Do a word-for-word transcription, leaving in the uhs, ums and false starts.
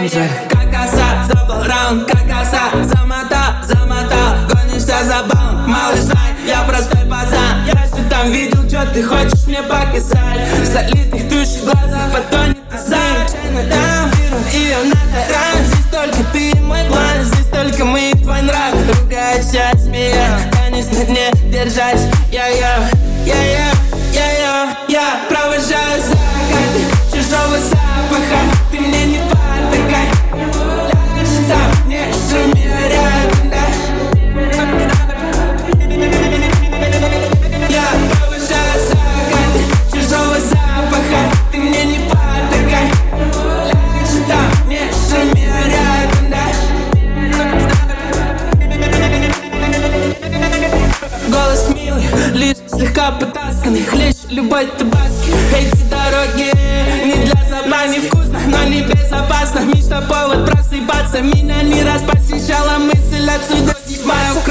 оранжевый. Как коса, забыл раунд, как коса. Замотал, замотал, гонишься за балом. Малыш, знай, я простой пацан. Я все там видел, что ты хочешь мне показать. В залитых туши глазах потонет займ. Там беру ее на таран. Здесь только ты и мой план, здесь только мы и твой нрав. Ругайся, смея, тянешь на дне, держась. Я-я, я-я, я-я, я провожаю закаты чужого запаха. Ты мне не потакай. Ляжь там, не шуми рядом, да. Я провожаю закаты чужого запаха. Ты мне не потакай. Ляжь там, не шуми рядом, да. Голос милый, лишь слегка потасканный. Хлещ любой табаски. Эти дороги не для забав. Невкусно, но не безопасно. Мечта повод просыпаться. Меня не раз посещала мысль отсюда в мою кровь.